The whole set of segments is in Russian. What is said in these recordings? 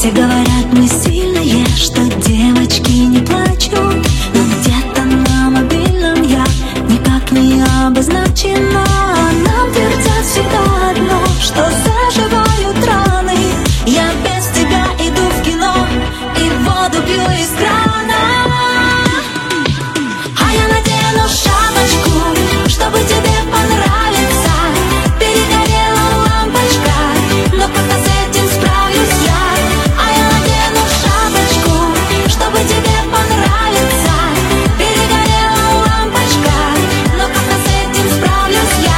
Все говорят, мы сильные, что девочки не плачут, но где-то на мобильном я никак не обозначена. Нам твердят всегда одно, что заживают раны. Я без тебя иду в кино и воду пью из крана. А я надену шапочку, чтобы тебе понравиться. Перегорела лампочка, но как-то с этим справлюсь я. А я надену шапочку, чтобы тебе понравиться. Перегорела лампочка, но как-то с этим справлюсь я.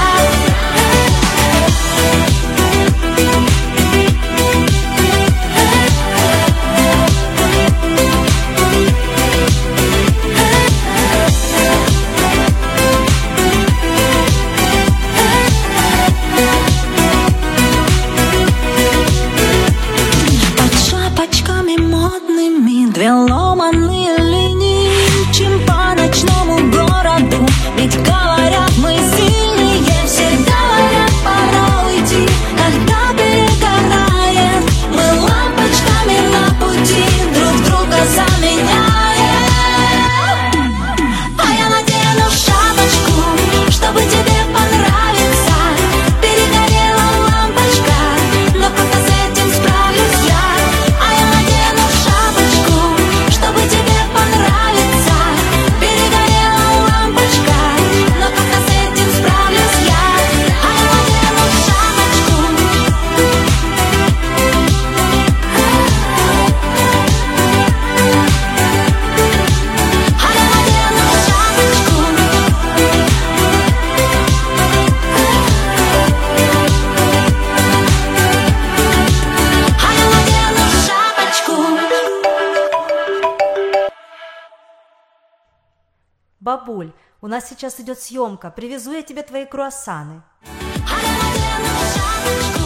Под шапочками модными две ломаные линии. Мчим по ночному городу, ведь говорят, мы сильнее. Все говорят, пора уйти, когда перегорает. Мы лампочками на пути друг друга заменяем. А я надену шапочку, чтобы тебе понравиться. Перегорела лампочка, но как-то с этим справлюсь я. А я надену шапочку, чтобы тебе понравиться. Перегорела лампочка, но как-то с этим справлюсь я. А я надену шапочку. А я надену шапочку. А я надену шапочку. Бабуль, у нас сейчас идет съемка. Привезу я тебе твои круассаны. А я надену шапочку.